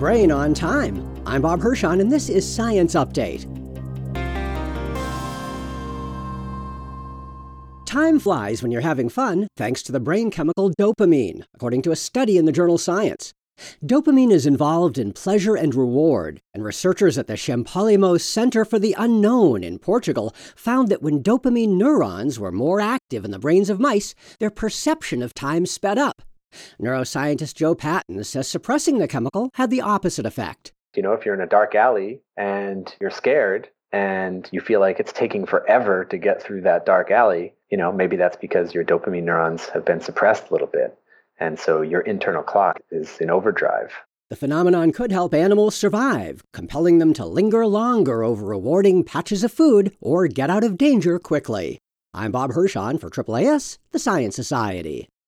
brain on time. I'm Bob Hirschon, and this is Science Update. Time flies when you're having fun thanks to the brain chemical dopamine, according to a study in the journal Science. Dopamine is involved in pleasure and reward, and researchers at the Champalimaud Center for the Unknown in Portugal found that when dopamine neurons were more active in the brains of mice, their perception of time sped up. Neuroscientist Joe Patton says suppressing the chemical had the opposite effect. If you're in a dark alley and you're scared and you feel like it's taking forever to get through that dark alley, maybe that's because your dopamine neurons have been suppressed a little bit. And so your internal clock is in overdrive. The phenomenon could help animals survive, compelling them to linger longer over rewarding patches of food or get out of danger quickly. I'm Bob Hirschon for AAAS, the Science Society.